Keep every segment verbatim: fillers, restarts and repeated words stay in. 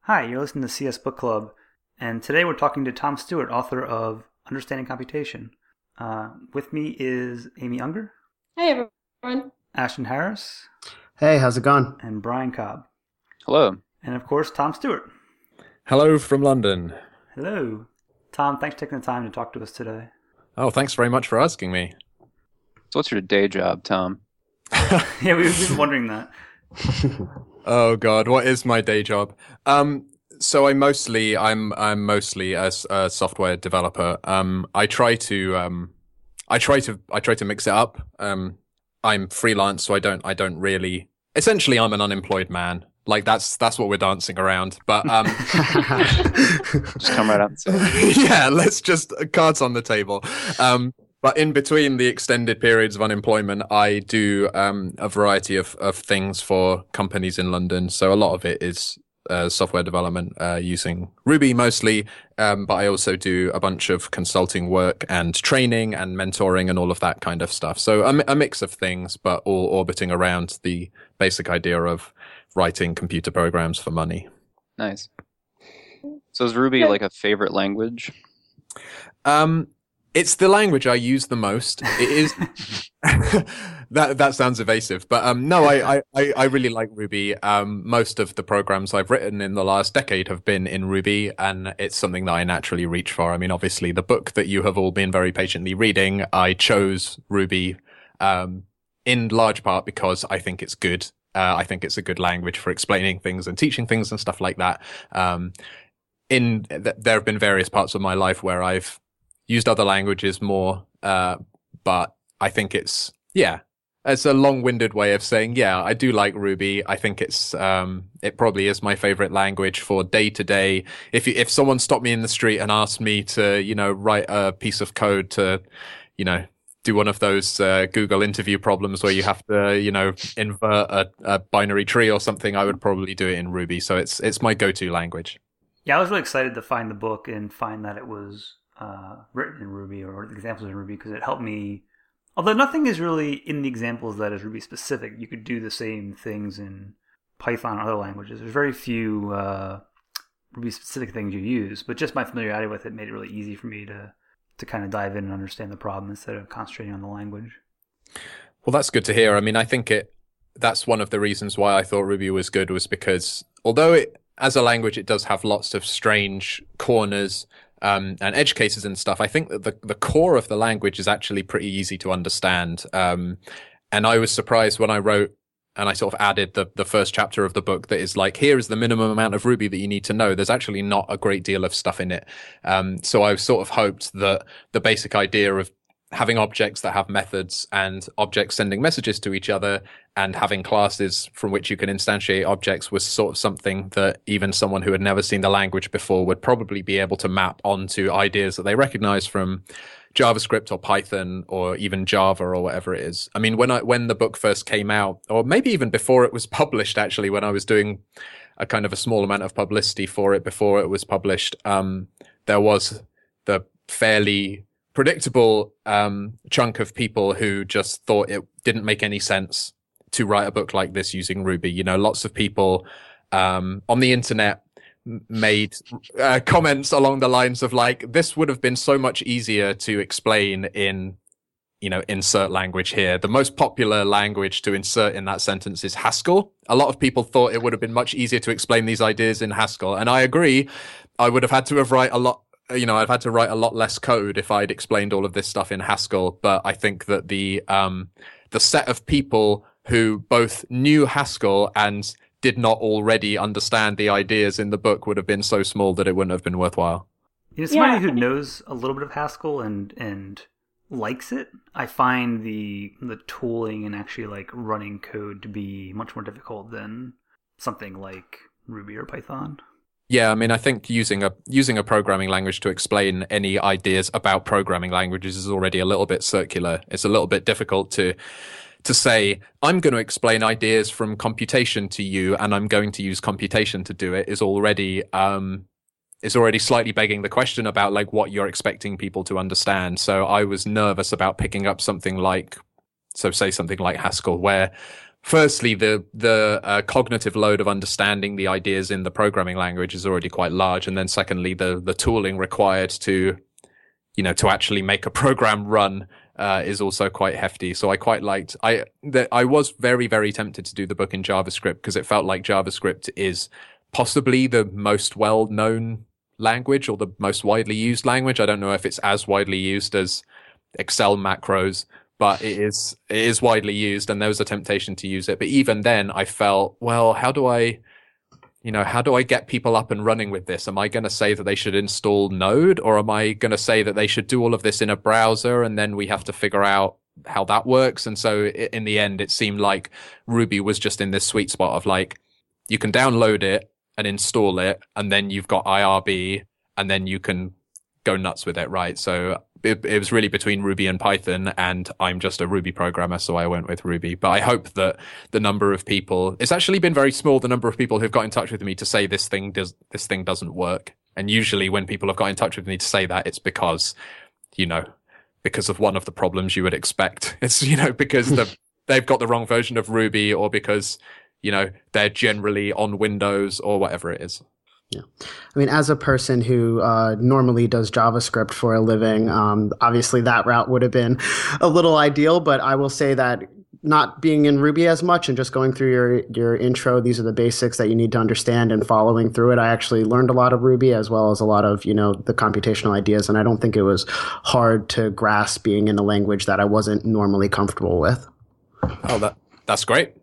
Hi, you're listening to C S Book Club, and today we're talking to Tom Stewart, author of Understanding Computation. Uh, with me is Amy Unger, Hey everyone. Ashton Harris, Hey, how's it going? and Brian Cobb. Hello. And of course, Tom Stewart. Hello from London. Hello. Tom, thanks for taking the time to talk to us today. Oh, thanks very much for asking me. So what's your day job, Tom? Yeah, we- we've been wondering that. Oh God, what is my day job? Um, so I mostly, I'm, I'm mostly a, s- a software developer. Um, I try to, um, I try to, I try to mix it up. Um, I'm freelance, so I don't, I don't really. Essentially, I'm an unemployed man. Like that's that's what we're dancing around. But um, Just come right out and say it. yeah, let's just cards on the table. Um, but in between the extended periods of unemployment, I do um, a variety of, of things for companies in London. So a lot of it is uh, software development uh, using Ruby mostly, um, but I also do a bunch of consulting work and training and mentoring and all of that kind of stuff. So a, mi- a mix of things, but all orbiting around the basic idea of writing computer programs for money. Nice. So is Ruby like a favorite language? Um, it's the language I use the most. It is that that sounds evasive, but um, no, I, I, I I really like Ruby. Um, most of the programs I've written in the last decade have been in Ruby, and it's something that I naturally reach for. I mean, obviously, the book that you have all been very patiently reading, I chose Ruby um, in large part because I think it's good. Uh, I think it's a good language for explaining things and teaching things and stuff like that. Um, in th- there have been various parts of my life where I've used other languages more, uh, but I think it's, yeah, it's a long-winded way of saying, yeah, I do like Ruby. I think it's, um, it probably is my favorite language for day to day. If you, if someone stopped me in the street and asked me to, you know, write a piece of code to, you know, do one of those uh, Google interview problems where you have to, you know, invert a, a binary tree or something, I would probably do it in Ruby. So it's, it's my go-to language. Yeah, I was really excited to find the book and find that it was uh, written in Ruby or the examples in Ruby because it helped me. Although nothing is really in the examples that is Ruby specific, you could do the same things in Python or other languages. There's very few uh, Ruby specific things you use, but just my familiarity with it made it really easy for me to to kind of dive in and understand the problem instead of concentrating on the language. Well, that's good to hear. I mean, I think it, that's one of the reasons why I thought Ruby was good was because although it, as a language, it does have lots of strange corners um, and edge cases and stuff, I think that the, the core of the language is actually pretty easy to understand. Um, and I was surprised when I wrote and I sort of added the, the first chapter of the book that is like, here is the minimum amount of Ruby that you need to know. There's actually not a great deal of stuff in it. Um, so I sort of hoped that the basic idea of having objects that have methods and objects sending messages to each other and having classes from which you can instantiate objects was sort of something that even someone who had never seen the language before would probably be able to map onto ideas that they recognize from JavaScript or Python or even Java or whatever it is. I mean, when I when the book first came out, or maybe even before it was published, actually, when I was doing a kind of a small amount of publicity for it before it was published, um, there was the fairly predictable um, chunk of people who just thought it didn't make any sense to write a book like this using Ruby. You know, lots of people um, on the internet made uh, comments along the lines of like, this would have been so much easier to explain in, you know, insert language here. The most popular language to insert in that sentence is Haskell. A lot of people thought it would have been much easier to explain these ideas in Haskell. And I agree. I would have had to have write a lot, you know, I've had to write a lot less code if I'd explained all of this stuff in Haskell. But I think that the, um, the set of people who both knew Haskell and did not already understand the ideas in the book would have been so small that it wouldn't have been worthwhile. You know, somebody Yeah. who knows a little bit of Haskell and and likes it, I find the the tooling and actually like running code to be much more difficult than something like Ruby or Python. Yeah, I mean, I think using a using a programming language to explain any ideas about programming languages is already a little bit circular. It's a little bit difficult to to say, I'm going to explain ideas from computation to you, and I'm going to use computation to do it, is already um, is already slightly begging the question about like what you're expecting people to understand. So I was nervous about picking up something like, so say something like Haskell, where firstly, the the uh, cognitive load of understanding the ideas in the programming language is already quite large, and then secondly, the the tooling required to, you know, to actually make a program run uh, is also quite hefty. So I quite liked. I that I was very very tempted to do the book in JavaScript because it felt like JavaScript is possibly the most well known language or the most widely used language. I don't know if it's as widely used as Excel macros, but it is it is widely used, and there was a temptation to use it. But even then, I felt, well, how do I, you know, how do I get people up and running with this? Am I going to say that they should install Node, or am I going to say that they should do all of this in a browser, and then we have to figure out how that works? And so in the end, it seemed like Ruby was just in this sweet spot of like, you can download it and install it, and then you've got I R B, and then you can go nuts with it, right? So it, it was really between Ruby and Python, and I'm just a Ruby programmer, so I went with Ruby. But I hope that the number of people, it's actually been very small, the number of people who've got in touch with me to say this thing does, this thing doesn't work. And usually when people have got in touch with me to say that, it's because, you know, because of one of the problems you would expect. It's, you know, because the, they've got the wrong version of Ruby, or because, you know, they're generally on Windows or whatever it is. Yeah. I mean, as a person who uh, normally does JavaScript for a living, um, obviously that route would have been a little ideal, but I will say that not being in Ruby as much and just going through your, your intro, these are the basics that you need to understand, and following through it, I actually learned a lot of Ruby as well as a lot of, you know, the computational ideas. And I don't think it was hard to grasp being in a language that I wasn't normally comfortable with. Oh, that that's great.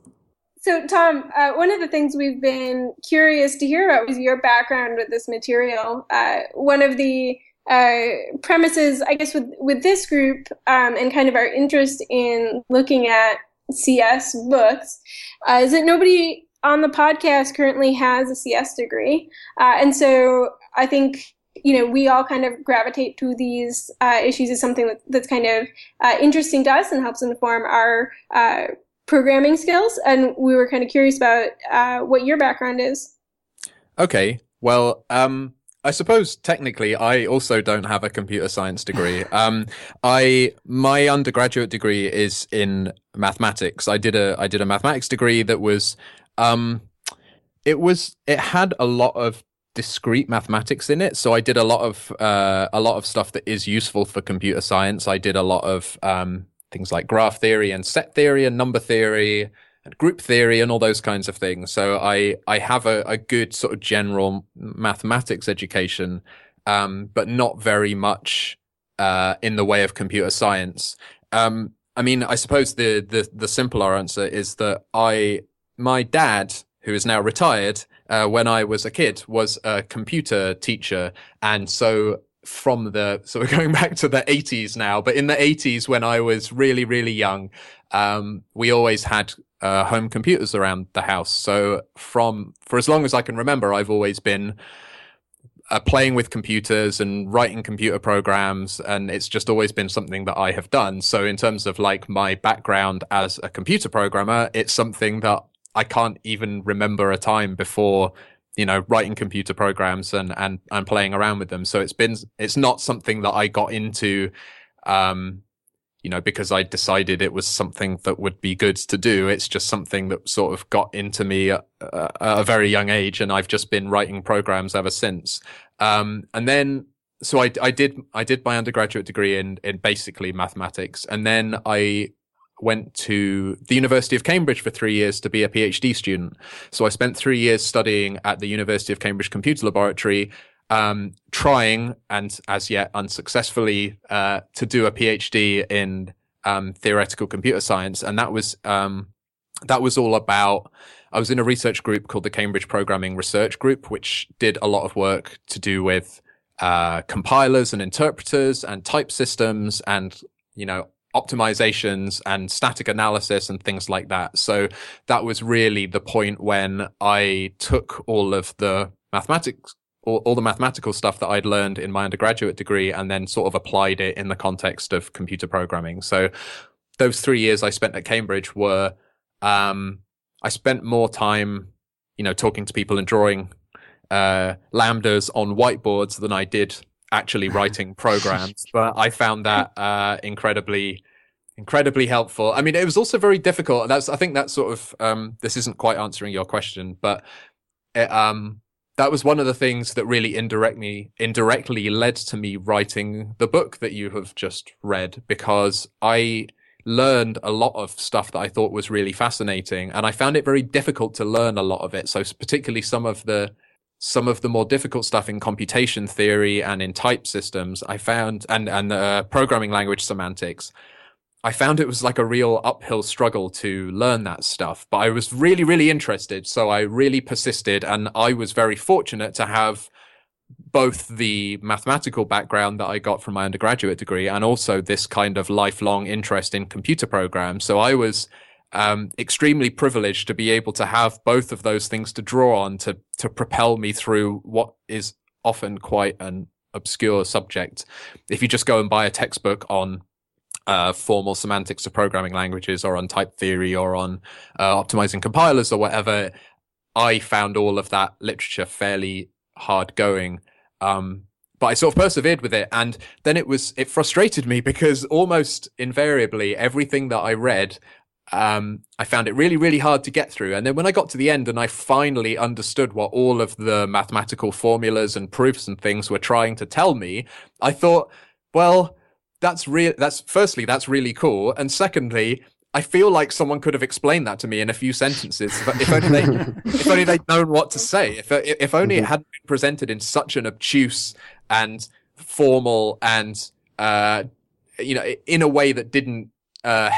So, Tom, uh, one of the things we've been curious to hear about was your background with this material. Uh, one of the uh, premises, I guess, with, with this group um, and kind of our interest in looking at C S books uh, is that nobody on the podcast currently has a C S degree. Uh, and so I think, you know, we all kind of gravitate to these uh, issues as something that, that's kind of uh, interesting to us and helps inform our uh programming skills, and we were kind of curious about uh, what your background is. Okay, well, um, I suppose technically I also don't have a computer science degree. um, I my undergraduate degree is in mathematics. I did a I did a mathematics degree that was, um, it was it had a lot of discrete mathematics in it. So I did a lot of uh, a lot of stuff that is useful for computer science. I did a lot of um, things like graph theory and set theory and number theory and group theory and all those kinds of things. So I, I have a, a good sort of general mathematics education, um, but not very much uh, in the way of computer science. Um, I mean, I suppose the, the, the simpler answer is that I, my dad, who is now retired, uh, when I was a kid, was a computer teacher. And so from the, so we're going back to the eighties now, but in the eighties when I was really, really young, um, we always had uh, home computers around the house. So from, for as long as I can remember, I've always been uh, playing with computers and writing computer programs, and it's just always been something that I have done. So in terms of like my background as a computer programmer, it's something that I can't even remember a time before, you know, writing computer programs and, and, and playing around with them. So it's been, it's not something that I got into, um, you know, because I decided it was something that would be good to do. It's just something that sort of got into me at, at a very young age, and I've just been writing programs ever since. Um, and then, so I, I did, I did my undergraduate degree in, in basically mathematics. And then I went to the University of Cambridge for three years to be a PhD student. So I spent three years studying at the University of Cambridge Computer Laboratory, um, trying, and as yet unsuccessfully, uh, to do a PhD in um, theoretical computer science. And that was um, that was all about, I was in a research group called the Cambridge Programming Research Group, which did a lot of work to do with uh, compilers and interpreters and type systems and, you know, optimizations and static analysis and things like that. So that was really the point when I took all of the mathematics, all, all the mathematical stuff that I'd learned in my undergraduate degree and then sort of applied it in the context of computer programming. So those three years I spent at Cambridge were, um, I spent more time, you know, talking to people and drawing uh, lambdas on whiteboards than I did actually writing programs. But I found that uh, incredibly incredibly helpful. I mean, it was also very difficult. That's, I think that's sort of, um, this isn't quite answering your question, but it, um, that was one of the things that really indirectly, indirectly led to me writing the book that you have just read, because I learned a lot of stuff that I thought was really fascinating, and I found it very difficult to learn a lot of it. So particularly some of the some of the more difficult stuff in computation theory and in type systems, I found, and and uh, programming language semantics, I found it was like a real uphill struggle to learn that stuff. But I was really, really interested, so I really persisted, and I was very fortunate to have both the mathematical background that I got from my undergraduate degree and also this kind of lifelong interest in computer programs. So I was um, extremely privileged to be able to have both of those things to draw on to to propel me through what is often quite an obscure subject. If you just go and buy a textbook on uh, formal semantics of programming languages, or on type theory, or on uh, optimizing compilers or whatever, I found all of that literature fairly hard going. Um, but I sort of persevered with it. And then it was, it frustrated me because almost invariably everything that I read, um, I found it really, really hard to get through. And then when I got to the end and I finally understood what all of the mathematical formulas and proofs and things were trying to tell me, I thought, well, that's real. That's firstly, that's really cool. And secondly, I feel like someone could have explained that to me in a few sentences. If, if only they, if only they'd known what to say. If if only it hadn't been presented in such an obtuse and formal and uh, you know, in a way that didn't. Uh,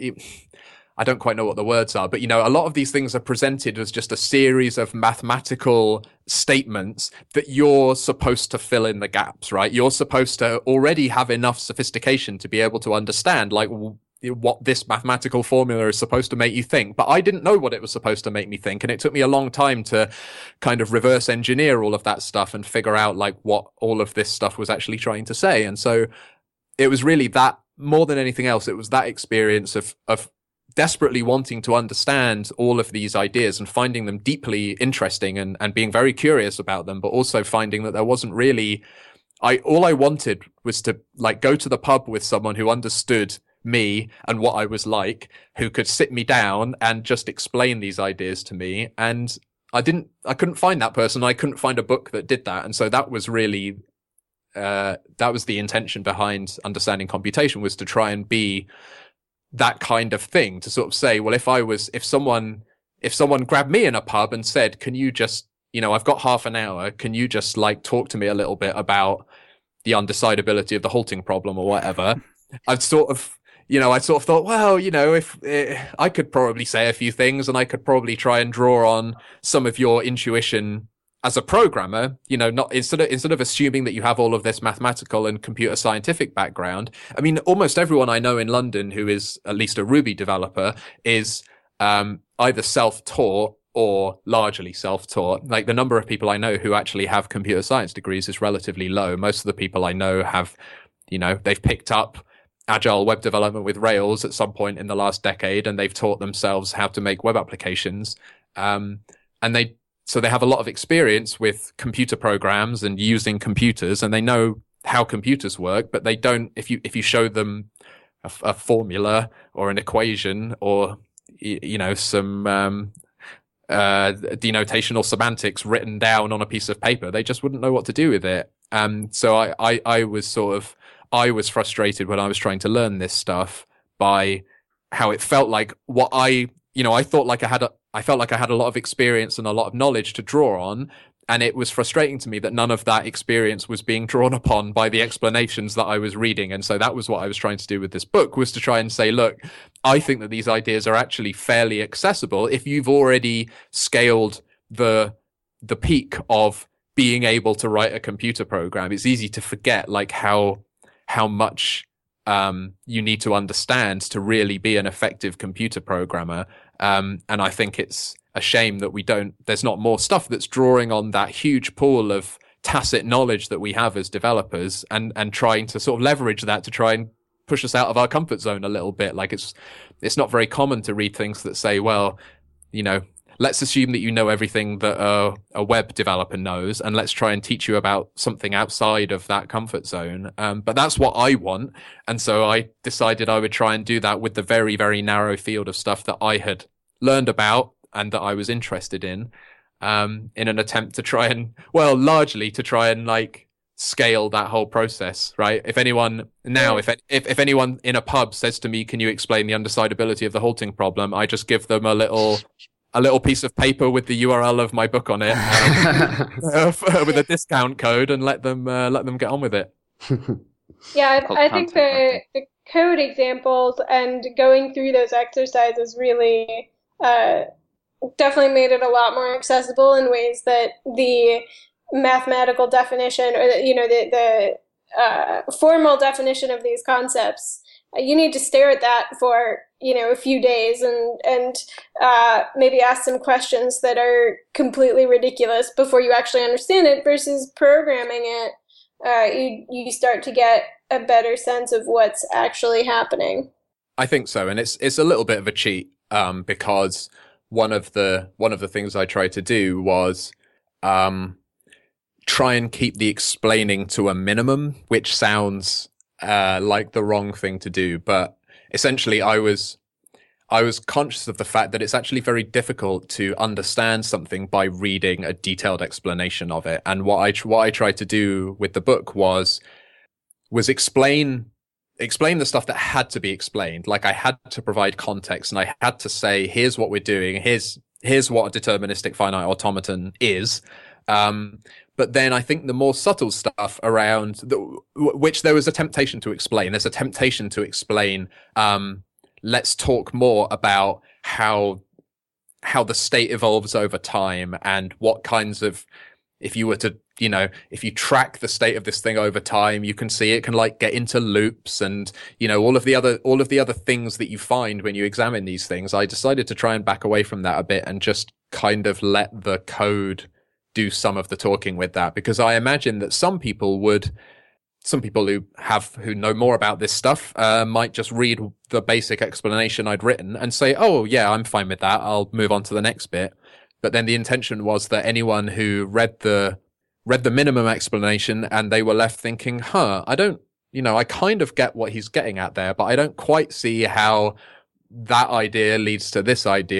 I don't quite know what the words are, but you know, a lot of these things are presented as just a series of mathematical statements that you're supposed to fill in the gaps, right? You're supposed to already have enough sophistication to be able to understand, like, what this mathematical formula is supposed to make you think. But I didn't know what it was supposed to make me think. And it took me a long time to kind of reverse engineer all of that stuff and figure out like what all of this stuff was actually trying to say. And so it was really that, more than anything else, it was that experience of, of desperately wanting to understand all of these ideas and finding them deeply interesting and, and being very curious about them, but also finding that there wasn't really, I, all I wanted was to like go to the pub with someone who understood me and what I was like, who could sit me down and just explain these ideas to me. And I didn't, I couldn't find that person. I couldn't find a book that did that. And so that was really, uh, that was the intention behind understanding computation, was to try and be that kind of thing, to sort of say, well, if I was, if someone, if someone grabbed me in a pub and said, can you just, you know, I've got half an hour, can you just like talk to me a little bit about the undecidability of the halting problem or whatever? I'd sort of, you know, I sort of thought, well, you know, if eh, I could probably say a few things and I could probably try and draw on some of your intuition as a programmer, you know, not instead of, instead of assuming that you have all of this mathematical and computer scientific background. I mean, almost everyone I know in London who is at least a Ruby developer is um, either self-taught or largely self-taught. Like the number of people I know who actually have computer science degrees is relatively low. Most of the people I know have, you know, they've picked up agile web development with Rails at some point in the last decade, and they've taught themselves how to make web applications. Um, and they, so they have a lot of experience with computer programs and using computers, and they know how computers work, but they don't, if you, if you show them a, a formula or an equation or, you know, some, um, uh, denotational semantics written down on a piece of paper, they just wouldn't know what to do with it. Um, so I, I, I was sort of, I was frustrated when I was trying to learn this stuff by how it felt like what I, you know, I thought like I had a, I felt like I had a lot of experience and a lot of knowledge to draw on. And it was frustrating to me that none of that experience was being drawn upon by the explanations that I was reading. And so that was what I was trying to do with this book, was to try and say, look, I think that these ideas are actually fairly accessible if you've already scaled the, the peak of being able to write a computer program. It's easy to forget like how, how much um, you need to understand to really be an effective computer programmer. Um, and I think it's a shame that we don't, there's not more stuff that's drawing on that huge pool of tacit knowledge that we have as developers, and, and trying to sort of leverage that to try and push us out of our comfort zone a little bit. Like it's, it's not very common to read things that say, well, you know, let's assume that you know everything that a, a web developer knows, and let's try and teach you about something outside of that comfort zone. Um, but that's what I want. And so I decided I would try and do that with the very, very narrow field of stuff that I had learned about and that I was interested in, um, in an attempt to try and, well, largely to try and like scale that whole process, right? If anyone now, if, if if anyone in a pub says to me, "Can you explain the undecidability of the halting problem?" I just give them a little a little piece of paper with the U R L of my book on it, um, with a discount code, and let them uh, let them get on with it. Yeah, I, I think the the code examples and going through those exercises really uh, definitely made it a lot more accessible in ways that the mathematical definition, or the, you know, the the uh, formal definition of these concepts, uh, you need to stare at that for, you know, a few days and and uh, maybe ask some questions that are completely ridiculous before you actually understand it. Versus programming it, uh, you you start to get a better sense of what's actually happening. I think so, and it's it's a little bit of a cheat, um, because one of the one of the things I tried to do was um, try and keep the explaining to a minimum, which sounds uh, like the wrong thing to do. But essentially, I was I was conscious of the fact that it's actually very difficult to understand something by reading a detailed explanation of it. And what I what I tried to do with the book was was explain. explain the stuff that had to be explained. Like I had to provide context, and I had to say, here's what we're doing. Here's, here's what a deterministic finite automaton is. Um, but then I think the more subtle stuff around the, which there was a temptation to explain, there's a temptation to explain, um, let's talk more about how, how the state evolves over time and what kinds of, if you were to, you know, if you track the state of this thing over time, you can see it can like get into loops and, you know, all of the other, all of the other things that you find when you examine these things. I decided to try and back away from that a bit and just kind of let the code do some of the talking with that, because I imagine that some people would, some people who have, who know more about this stuff, uh, might just read the basic explanation I'd written and say, oh yeah, I'm fine with that. I'll move on to the next bit. But then the intention was that anyone who read the read the minimum explanation and they were left thinking, huh, I don't, you know, I kind of get what he's getting at there, but I don't quite see how that idea leads to this idea.